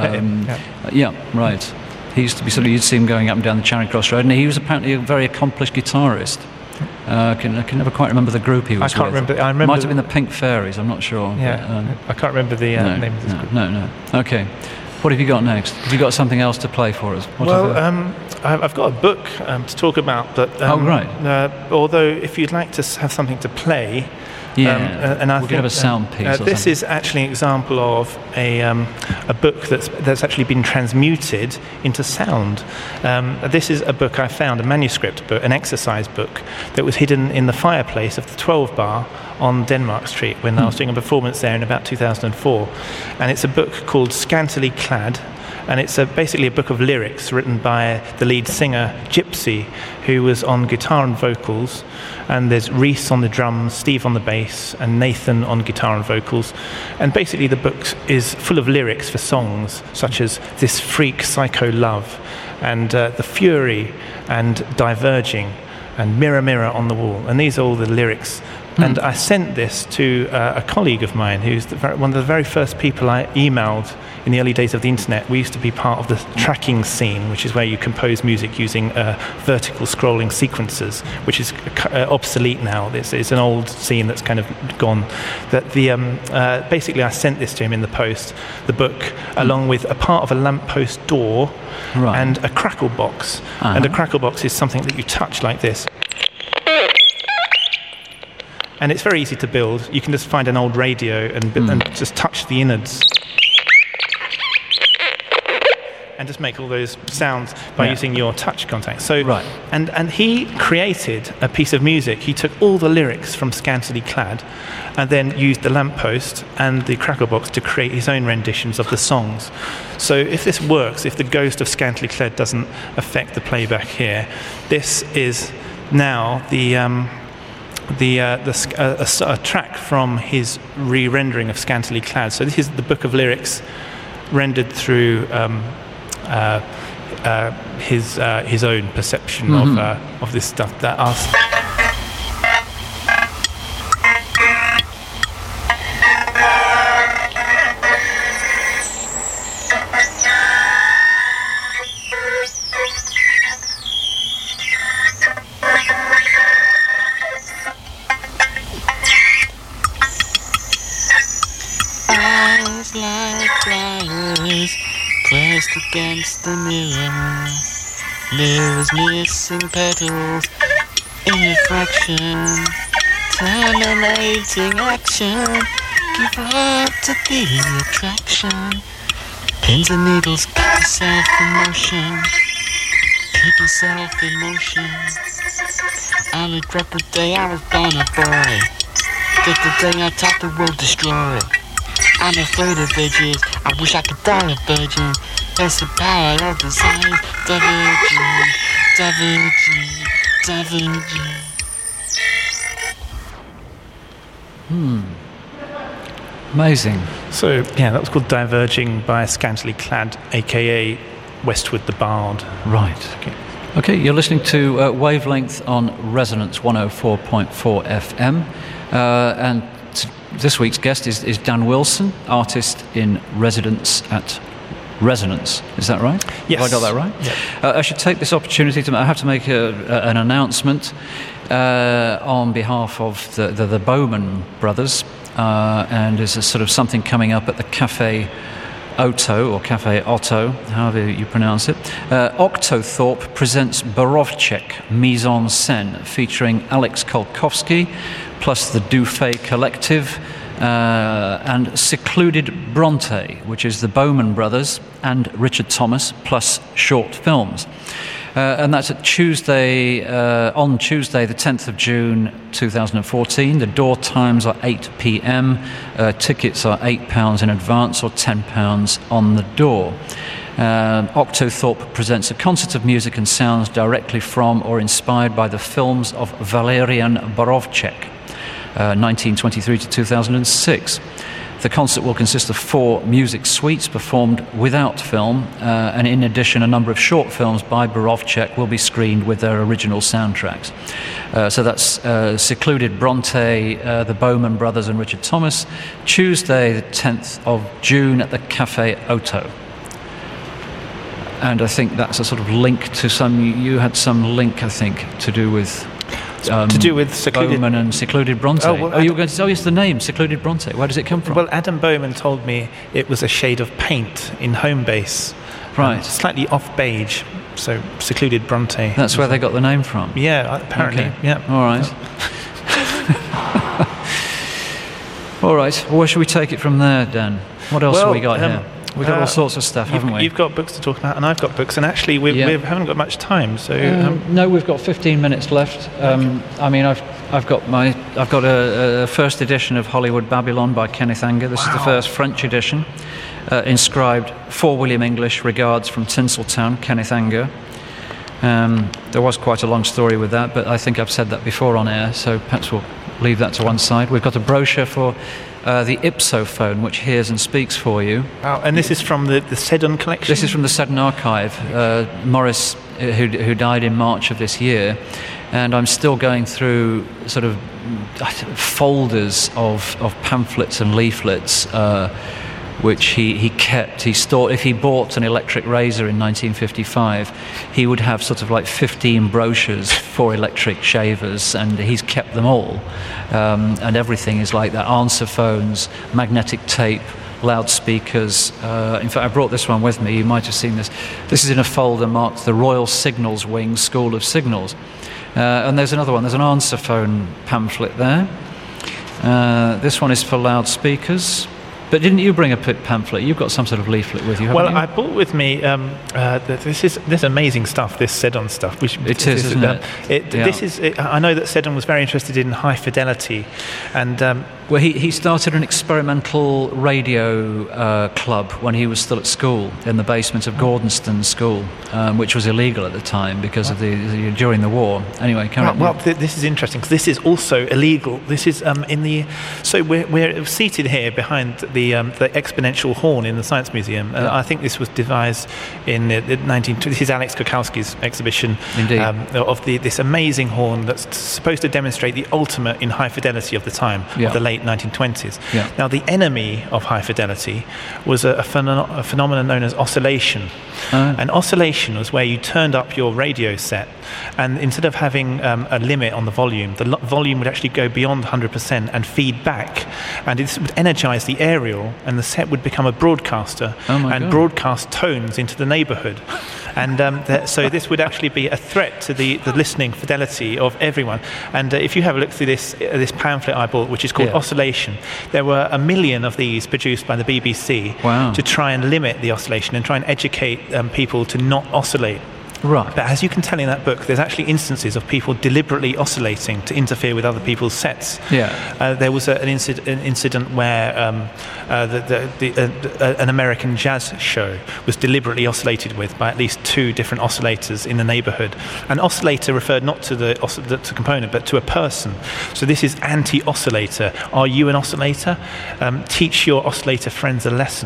Right. He used to be you'd see him going up and down the Charing Cross Road, and he was apparently a very accomplished guitarist. I can never quite remember the group he was with. I remember. Might have been the Pink Fairies. I'm not sure. Yeah, I can't remember the name of this group. No. Okay. What have you got next? Have you got something else to play for us? I've got a book to talk about, but although if you'd like to have something to play, and I think have a sound piece. This is actually an example of a book that's actually been transmuted into sound. This is a book I found, a manuscript book, an exercise book that was hidden in the fireplace of the 12 Bar on Denmark Street when I was doing a performance there in about 2004. And it's a book called Scantily Clad. And it's basically a book of lyrics written by the lead singer, Gypsy, who was on guitar and vocals. And there's Reese on the drums, Steve on the bass, and Nathan on guitar and vocals. And basically the book is full of lyrics for songs, such as This Freak Psycho Love, and The Fury, and Diverging, and Mirror Mirror on the Wall. And these are all the lyrics And I sent this to a colleague of mine who's one of the very first people I emailed in the early days of the internet. We used to be part of the tracking scene, which is where you compose music using vertical scrolling sequences, which is obsolete now. It's an old scene that's kind of gone. Basically, I sent this to him in the post, the book, along with a part of a lamppost door and a crackle box. And a crackle box is something that you touch like this. And it's very easy to build. You can just find an old radio and just touch the innards. And just make all those sounds by using your touch contact. So, and he created a piece of music. He took all the lyrics from Scantily Clad and then used the lamppost and the crackle box to create his own renditions of the songs. So if this works, if the ghost of Scantily Clad doesn't affect the playback here, this is now a track from his re-rendering of Scantily Clad. So this is the book of lyrics rendered through his own perception of this stuff. Eyes like flowers pressed against the mirror, mirrors missing petals in refraction, terminating action, give up to the attraction, pins and needles, keep yourself in motion, keep yourself in motion. I regret the day I was born a boy, the day I thought the world destroy. I'm afraid of edges, I wish I could die a virgin. That's the power of desire, diverging, diverging, diverging. Amazing. So, yeah, that was called Diverging by Scantily Clad, a.k.a. Westwood the Bard. Right. Okay, you're listening to Wavelength on Resonance 104.4 FM. And this week's guest is Dan Wilson, artist in residence at Resonance. Is that right? Yes. Have I got that right? Yeah. I should take this opportunity I have to make an announcement on behalf of the Bowman brothers, and there's a sort of something coming up at the Cafe Otto, or Cafe Otto, however you pronounce it. Octothorpe presents Borovchek Mise en Scène, featuring Alex Kolkowski, plus the Dufay Collective, and Secluded Bronte, which is the Bowman brothers and Richard Thomas, plus short films. And that's at Tuesday, on Tuesday, the 10th of June 2014. The door times are 8 p.m. Tickets are £8 in advance or £10 on the door. Octothorpe presents a concert of music and sounds directly from or inspired by the films of Valerian Borovchek, 1923 to 2006. The concert will consist of 4 music suites performed without film, and in addition a number of short films by Borovchek will be screened with their original soundtracks. So that's Secluded Bronte, the Bowman brothers and Richard Thomas, Tuesday the 10th of June at the Cafe Otto. And I think that's a sort of link to you had some link, I think, to do with Secluded Bowman and Secluded Bronte. You were going to say, it's the name, Secluded Bronte. Where does it come from? Well, Adam Bowman told me it was a shade of paint in Homebase. Right. Slightly off beige, so Secluded Bronte. That's where they got the name from? Yeah, apparently. Okay. Yeah. All right. All right. Well, where should we take it from there, Dan? What else have we got here? We've got all sorts of stuff, haven't we? You've got books to talk about, and I've got books, and actually we haven't got much time. So no, we've got 15 minutes left. I mean, I've got a first edition of Hollywood Babylon by Kenneth Anger. This is the first French edition, inscribed "For William English, regards from Tinseltown, Kenneth Anger." There was quite a long story with that, but I think I've said that before on air, so perhaps we'll leave that to one side. We've got a brochure for the Ipsophone, which hears and speaks for you. Oh, and this is from the Seddon collection? This is from the Seddon archive. Morris, who died in March of this year, and I'm still going through sort of folders of pamphlets and leaflets, which he kept. He stored. If he bought an electric razor in 1955, he would have sort of like 15 brochures for electric shavers, and he's kept them all. And everything is like that: answer phones, magnetic tape, loudspeakers. In fact, I brought this one with me. You might have seen this. This is in a folder marked the Royal Signals Wing School of Signals. And there's another one. There's an answer phone pamphlet there. This one is for loudspeakers. But didn't you bring a pamphlet? You've got some sort of leaflet with you, haven't you? I brought with me this amazing stuff, this Seddon stuff. Isn't it? This is. I know that Seddon was very interested in high fidelity, and well, he started an experimental radio club when he was still at school in the basement of Gordonston School, which was illegal at the time because of during the war. Anyway, carry on. Well, this is interesting because this is also illegal. This is in the. So we're seated here behind the exponential horn in the Science Museum. I think this was devised in the 1920s. This is Alex Kokowski's exhibition of this amazing horn that's supposed to demonstrate the ultimate in high fidelity of the time, of the late 1920s. Yeah. Now, the enemy of high fidelity was a phenomenon known as oscillation. And oscillation was where you turned up your radio set, and instead of having a limit on the volume would actually go beyond 100% and feed back, and this would energize the aerial, and the set would become a broadcaster and broadcast tones into the neighborhood. And so this would actually be a threat to the listening fidelity of everyone. And if you have a look through this pamphlet I bought, which is called Oscillation, there were 1 million of these produced by the BBC to try and limit the oscillation and try and educate people to not oscillate. Right. But as you can tell in that book, there's actually instances of people deliberately oscillating to interfere with other people's sets. Yeah. There was an incident where an American jazz show was deliberately oscillated with by at least 2 different oscillators in the neighborhood. An oscillator referred not to the component, but to a person. So this is anti-oscillator. Are you an oscillator? Teach your oscillator friends a lesson.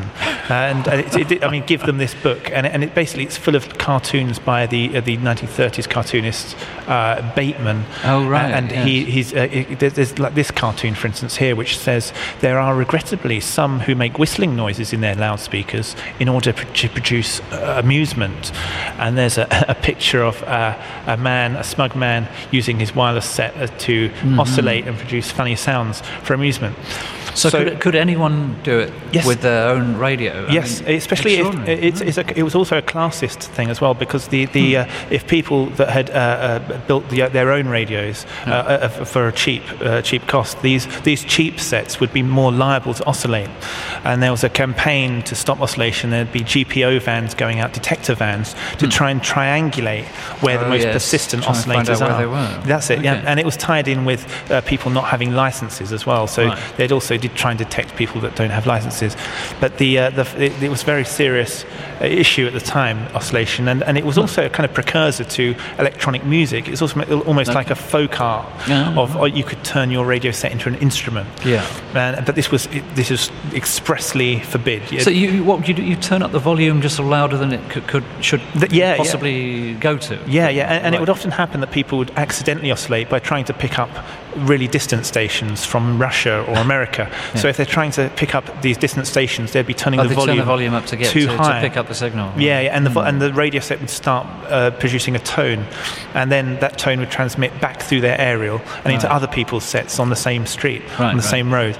And give them this book. And it's full of cartoons by the 1930s cartoonist Bateman. Oh, right. And there's like this cartoon, for instance, here, which says there are regrettably some who make whistling noises in their loudspeakers in order to produce amusement. And there's a picture of a smug man, using his wireless set to oscillate and produce funny sounds for amusement. So could anyone do it with their own radio? Especially if it was also a classist thing as well, because if people that had built their own radios for a cheap cost, these cheap sets would be more liable to oscillate. And there was a campaign to stop oscillation. There'd be GPO vans going out, detector vans, to try and triangulate where the most persistent oscillators are. Where they were. That's it. Okay. Yeah, and it was tied in with people not having licenses as well. So they'd also try and detect people that don't have licenses. But it was a very serious issue at the time, oscillation, and it was also a kind of precursor to electronic music. It's also almost like a folk art of you could turn your radio set into an instrument. Yeah. But this was expressly forbid. So what would you do? You turn up the volume just louder than it should possibly go to. And it would often happen that people would accidentally oscillate by trying to pick up really distant stations from Russia or America. So if they're trying to pick up these distant stations, they'd be turning the volume up to get too high to pick up the signal. And the radio set would start producing a tone, and then that tone would transmit back through their aerial and into other people's sets on the same street, on the same road.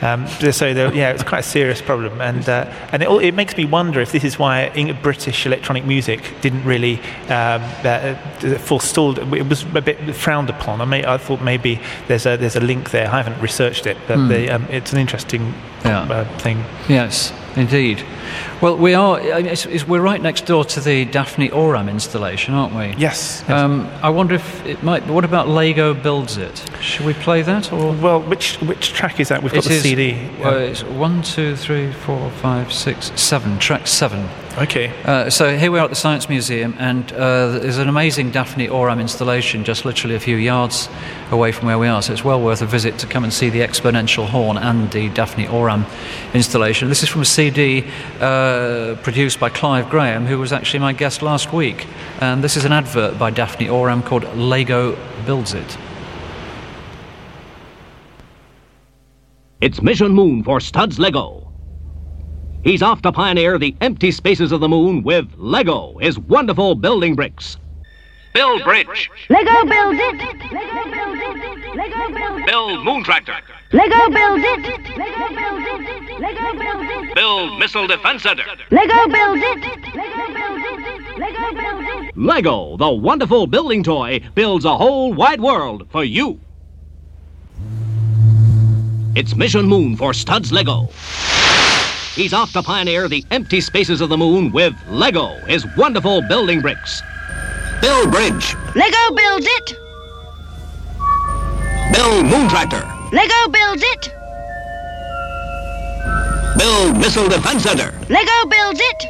It's quite a serious problem, and it makes me wonder if this is why British electronic music didn't really forestalled. It was a bit frowned upon. I thought maybe there's a link there. I haven't researched it, but it's an interesting thing. Yes, indeed. Well, we're right next door to the Daphne Oram installation, aren't we? Yes. I wonder if it might. What about Lego Builds It? Should we play that? Or which track is that? We've got the CD. Well, it's 1, 2, 3, 4, 5, 6, 7. Track 7. Okay. So here we are at the Science Museum, and there's an amazing Daphne Oram installation just literally a few yards away from where we are, so it's well worth a visit to come and see the exponential horn and the Daphne Oram installation. This is from a CD produced by Clive Graham, who was actually my guest last week, and this is an advert by Daphne Oram called Lego Builds It. It's Mission Moon for Studs Lego. He's off to pioneer the empty spaces of the moon with Lego, his wonderful building bricks. Build bridge. Lego build it. Lego build it. Lego build it. Build moon tractor. Lego build it. Lego build it. Lego build it. Build missile defense center. Lego build it. Lego build it. Lego build it. Lego, the wonderful building toy, builds a whole wide world for you. It's Mission Moon for Studs Lego. He's off to pioneer the empty spaces of the moon with Lego, his wonderful building bricks. Build bridge. Lego build it. Build moon tractor. Lego build it. Build missile defense center. Lego build it.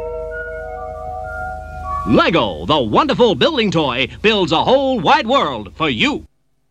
Lego, the wonderful building toy, builds a whole wide world for you.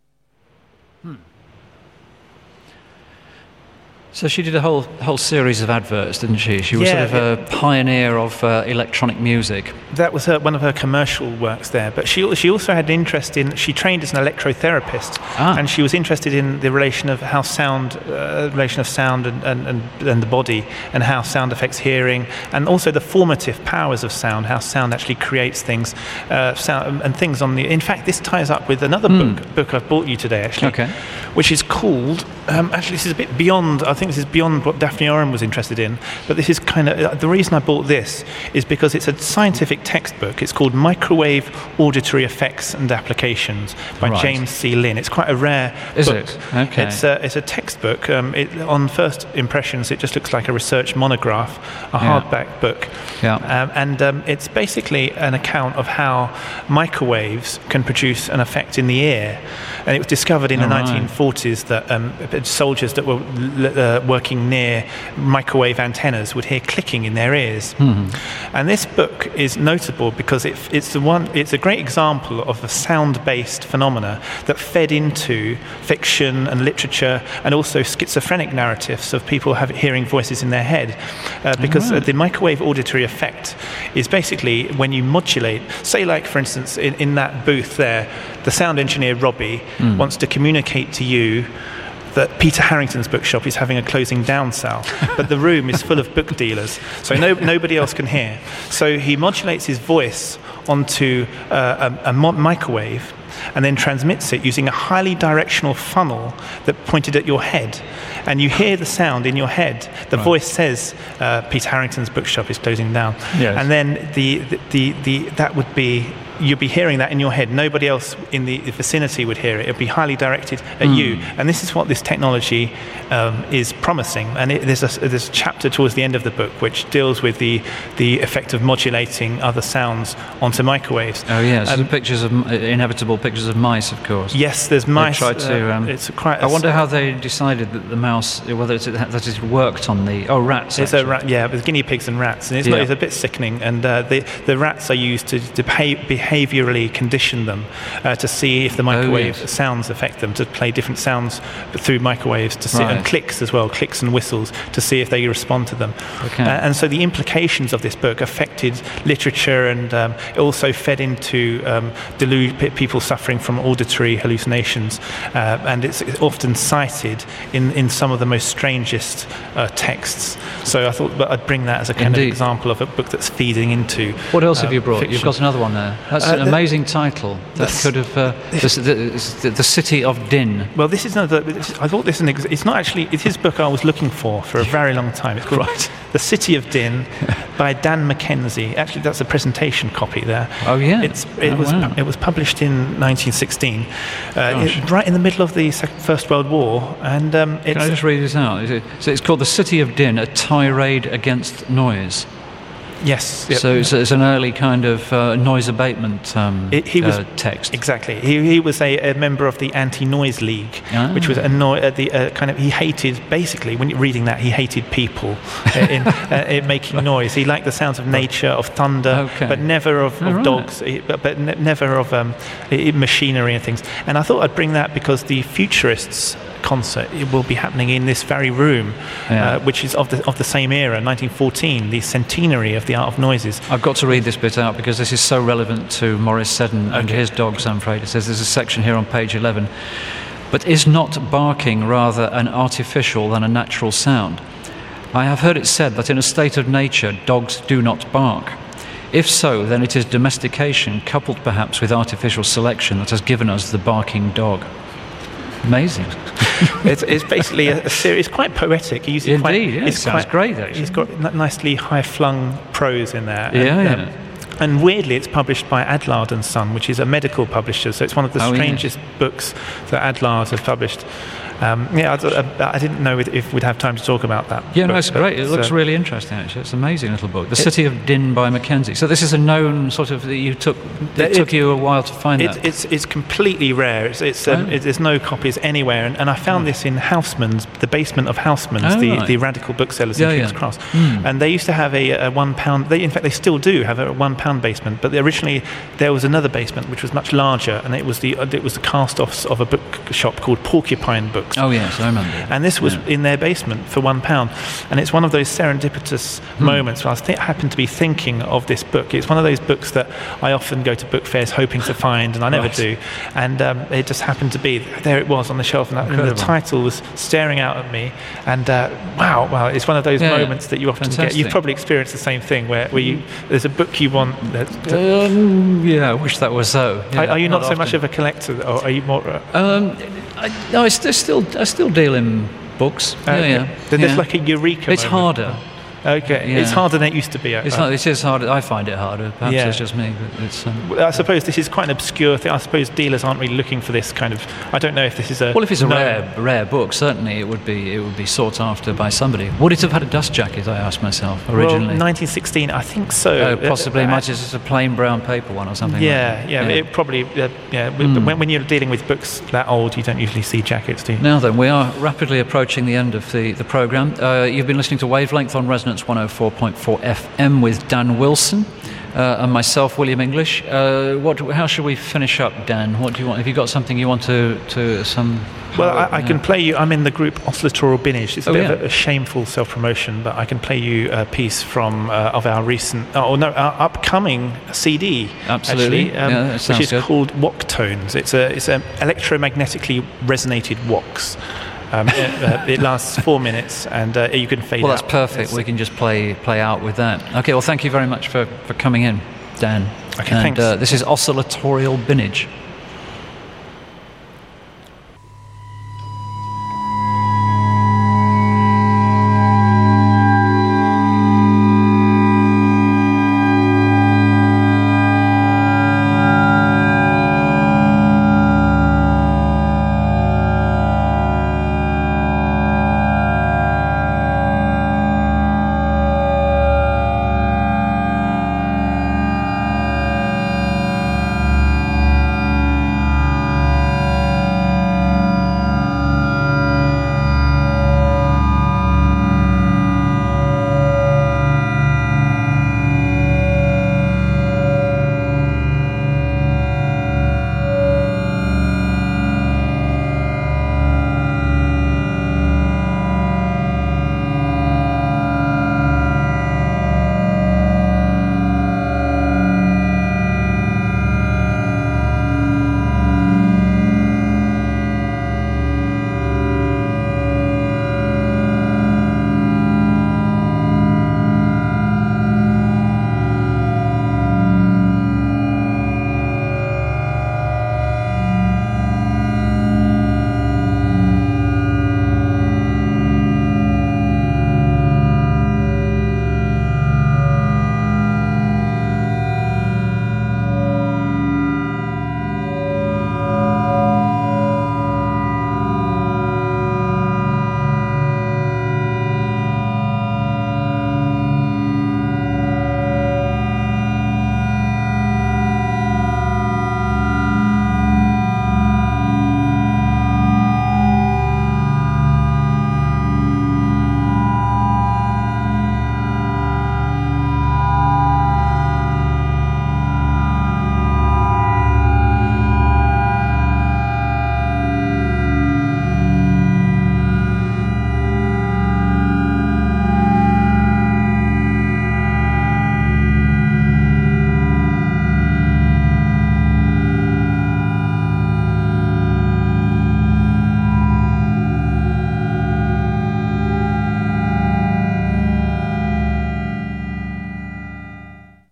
So she did a whole series of adverts, didn't she? She was sort of a pioneer of electronic music. That was one of her commercial works there. But she also had an interest in. She trained as an electrotherapist, and she was interested in the relation of how sound, relation of sound and the body, and how sound affects hearing, and also the formative powers of sound, how sound actually creates things, sound and things on the. In fact, this ties up with another book I've brought you today, actually, which is called. Actually, this is a bit beyond. I think this is beyond what Daphne Oram was interested in, but this is kind of the reason I bought this is because it's a scientific textbook. It's called Microwave Auditory Effects and Applications by James C. Lynn. It's quite a rare book. Is it? Okay. It's a textbook. On first impressions, it just looks like a research monograph, a hardback book. Yeah. And it's basically an account of how microwaves can produce an effect in the ear. And it was discovered in the 1940s that soldiers that were working near microwave antennas would hear clicking in their ears. And this book is notable because it's a great example of a sound-based phenomena that fed into fiction and literature and also schizophrenic narratives of people hearing voices in their head. Because the microwave auditory effect is basically when you modulate, say like for instance in that booth there, the sound engineer Robbie wants to communicate to you that Peter Harrington's bookshop is having a closing down sale, but the room is full of book dealers, so nobody else can hear. So he modulates his voice onto a microwave and then transmits it using a highly directional funnel that pointed at your head. And you hear the sound in your head. The voice says, Peter Harrington's bookshop is closing down. Yes. And then that would be, you'd be hearing that in your head. Nobody else in the vicinity would hear it. It would be highly directed at you. And this is what this technology is promising. And there's a chapter towards the end of the book which deals with the effect of modulating other sounds onto microwaves. Oh yes, pictures of inevitable pictures of mice, of course. Yes, there's mice. They tried to. It's quite. I wonder how they decided that the mouse, whether that it worked on the rats. It's a rat, with guinea pigs and rats, and it's a bit sickening. And the rats are used to behaviourally condition them to see if the microwave sounds affect them, to play different sounds through microwaves to see, and clicks as well, clicks and whistles to see if they respond to them. Okay. And so the implications of this book affected literature, and it also fed into people suffering from auditory hallucinations, and it's often cited in some of the most strangest texts. So I thought I'd bring that as a kind of example of a book that's feeding into. What else have you brought? Fiction. You've got another one there. That's an amazing title. That could have the City of Din. Well, this is another. I thought this. It's not actually. It's his book I was looking for a very long time. It's called The City of Din by Dan Mackenzie. Actually, that's a presentation copy there. Oh yeah. It was published in 1916, right in the middle of the First World War. And can I just read this out? So it's called The City of Din: A Tirade Against Noise. Yes. Yep. So it's an early kind of noise abatement text. Exactly. He was a member of the Anti-Noise League, which was he hated, basically, when you're reading that, he hated people in making noise. He liked the sounds of nature, of thunder, but never of dogs, but never of machinery and things. And I thought I'd bring that because the Futurists concert, it will be happening in this very room, which is of the same era, 1914, the centenary of the art of noises. I've got to read this bit out because this is so relevant to Maurice Seddon and his dogs, I'm afraid. It says there's a section here on page 11. But is not barking rather an artificial than a natural sound? I have heard it said that in a state of nature dogs do not bark. If so, then it is domestication coupled perhaps with artificial selection that has given us the barking dog. Amazing. It's basically a series, quite poetic. It sounds great, actually. He's got nicely high-flung prose in there. And weirdly, it's published by Adlard and Son, which is a medical publisher, so it's one of the strangest books that Adlard has published. I didn't know if we'd have time to talk about that. Yeah, no, it's great. It looks really interesting, actually. It's an amazing little book. The City of Din by Mackenzie. So this is a known sort of... It took you a while to find that. It's completely rare. There's no copies anywhere. And I found this in Houseman's, the basement of Houseman's, the radical booksellers in King's Cross. And they used to have a £1... In fact, they still do have a £1 basement. But originally, there was another basement, which was much larger. And it was the cast-offs of a bookshop called Porcupine Books. Oh yes, I remember. And this was in their basement for £1, and it's one of those serendipitous moments where I happened to be thinking of this book. It's one of those books that I often go to book fairs hoping to find, and I never do. And it just happened to be there. It was on the shelf, and the title was staring out at me. And wow! It's one of those moments that you often get. You've probably experienced the same thing where there's a book you want. I wish that was so. Yeah, are you not so much of a collector, or are you more? I still deal in books. There's like a eureka. It's moment. harder. Okay, it's harder than it used to be. It is harder. I find it harder. Perhaps it's just me. But it's, I suppose this is quite an obscure thing. I suppose dealers aren't really looking for this kind of. I don't know if this is a. Well, if it's a rare book, certainly it would be sought after by somebody. Would it have had a dust jacket? I asked myself originally. Well, 1916, I think so. Possibly, might just a plain brown paper one or something. It probably. When you're dealing with books that old, you don't usually see jackets, do you? Now then, we are rapidly approaching the end of the programme. You've been listening to Wavelength on Resonance 104.4 FM with Dan Wilson and myself, William English. How should we finish up, Dan? What do you want? Have you got something you want to some? Well, I can play you. I'm in the group Oscillatoral Binage. It's a bit of a shameful self-promotion, but I can play you a piece from of our our upcoming CD. Absolutely, which is called Wok Tones. It's an electromagnetically resonated woks. It lasts 4 minutes, and you can fade out. Well, that's perfect. We can just play out with that. Okay, well, thank you very much for coming in, Dan. Okay, thanks. This is Oscillatorial Binage.